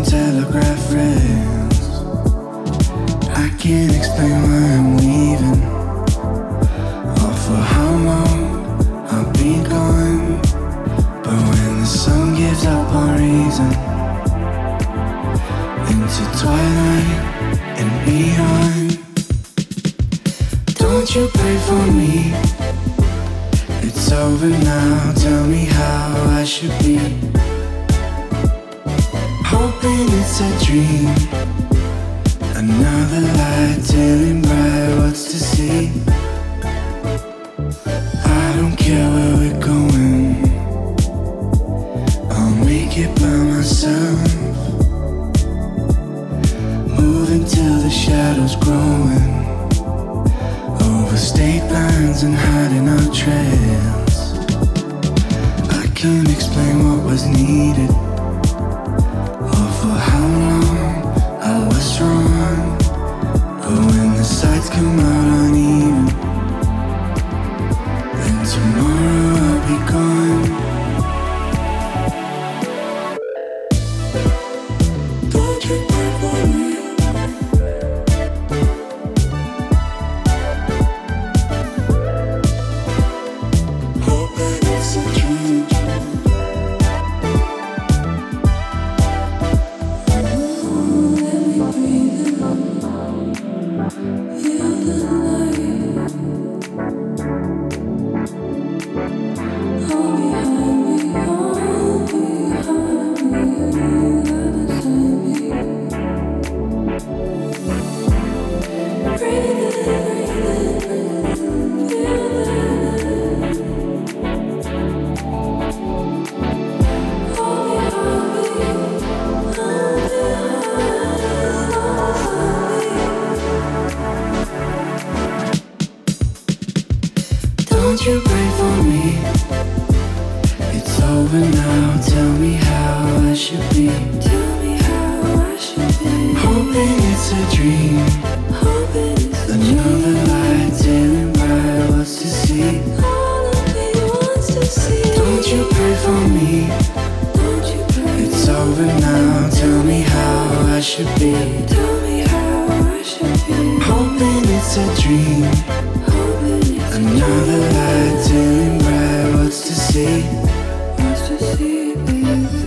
telegraph rails. I can't explain why I'm leaving, or for how long I'll be gone. But when the sun gives up on reason, into twilight and beyond, don't you pray for me. It's over now, tell me how I should be. Hoping it's a dream, another light telling bright what's to see. I don't care where we're going, I'll make it by myself. Moving till the shadows growing, over state lines and hiding our trails. I can't explain what was needed, or for how long I was wrong. But when the sights come out uneven, then tomorrow I'll be gone. Don't you pray for me. Hoping it's a dream. Don't you pray for me. It's over now, tell me how I should be. Tell me how I should be. Hoping it's a dream, hoping it's another light telling bright what's to see. All of me wants to see. Don't you pray for me. Don't you pray. It's over now, tell me how I should be. Tell me how I should be. Hoping it's a dream, another light telling bright what's to see. What's to see, baby.